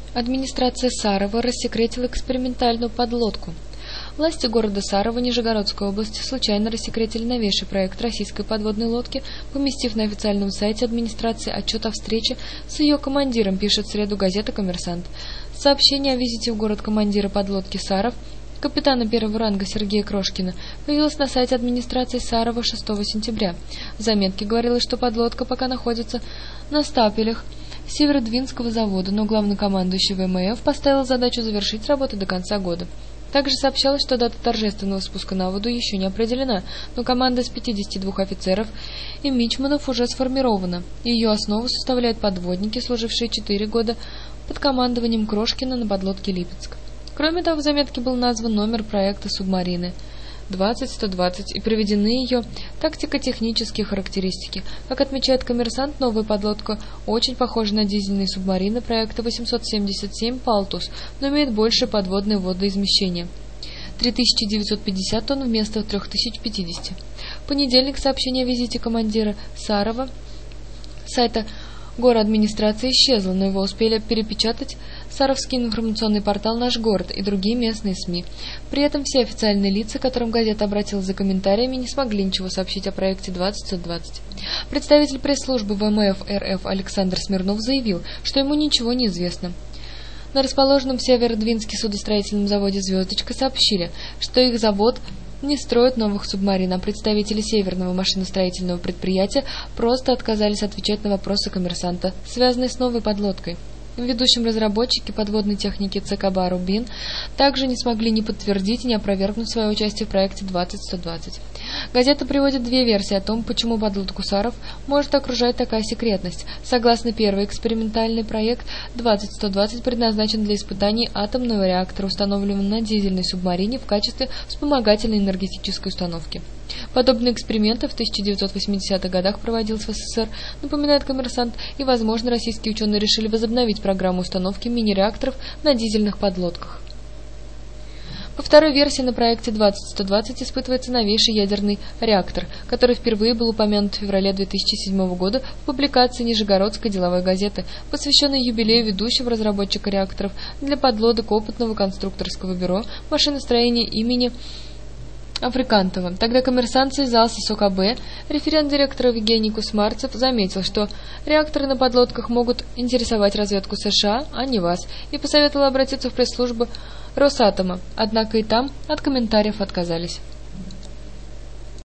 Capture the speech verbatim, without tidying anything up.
Администрация Сарова рассекретила экспериментальную подлодку. Власти города Сарова Нижегородской области случайно рассекретили новейший проект российской подводной лодки, поместив на официальном сайте администрации отчет о встрече с ее командиром, пишет в среду газета «Коммерсант». Сообщение о визите в город командира подлодки «Саров», капитана первого ранга Сергея Крошкина, появилось на сайте администрации Сарова шестого сентября. В заметке говорилось, что подлодка пока находится на стапелях Северодвинского завода, но главнокомандующий ВМФ поставил задачу завершить работы до конца года. Также сообщалось, что дата торжественного спуска на воду еще не определена, но команда из пятидесяти двух офицеров и мичманов уже сформирована. Ее основу составляют подводники, служившие четыре года под командованием Крошкина на подлодке «Липецк». Кроме того, в заметке был назван номер проекта субмарины двадцать сто двадцать и приведены ее тактико-технические характеристики. Как отмечает «Коммерсант», новая подлодка очень похожа на дизельные субмарины проекта восемьсот семьдесят семь «Палтус», но имеет большее подводное водоизмещение – три тысячи девятьсот пятьдесят тонн вместо три тысячи пятьдесят. В понедельник сообщение о визите командира Сарова сайта городадминистрации исчезло, но его успели перепечатать Саровский информационный портал «Наш город» и другие местные СМИ. При этом все официальные лица, к которым газета обратилась за комментариями, не смогли ничего сообщить о проекте двадцать сто двадцать. Представитель пресс-службы ВМФ РФ Александр Смирнов заявил, что ему ничего не известно. На расположенном в Северодвинске судостроительном заводе «Звездочка» сообщили, что их завод не строит новых субмарин, а представители Северного машиностроительного предприятия просто отказались отвечать на вопросы «Коммерсанта», связанные с новой подлодкой. В ведущем разработчике подводной техники ЦКБ «Рубин» также не смогли ни подтвердить, ни опровергнуть свое участие в проекте двадцать сто двадцать. Газета приводит две версии о том, почему подлодку «Саров» может окружать такая секретность. Согласно первой, экспериментальный проект двадцать сто двадцать предназначен для испытаний атомного реактора, установленного на дизельной субмарине в качестве вспомогательной энергетической установки. Подобные эксперименты в тысяча девятьсот восьмидесятых годах проводились в СССР, напоминает «Коммерсант», и, возможно, российские ученые решили возобновить программу установки мини-реакторов на дизельных подлодках. По второй версии, на проекте двадцать сто двадцать испытывается новейший ядерный реактор, который впервые был упомянут в феврале две тысячи седьмого года в публикации Нижегородской деловой газеты, посвященной юбилею ведущего разработчика реакторов для подлодок опытного конструкторского бюро машиностроения имени Африкантова. Тогда «Коммерсант» связался с ОКБ. Референт директора Евгений Кусмарцев заметил, что реакторы на подлодках могут интересовать разведку США, а не вас, и посоветовал обратиться в пресс-службу Росатома. Однако и там от комментариев отказались.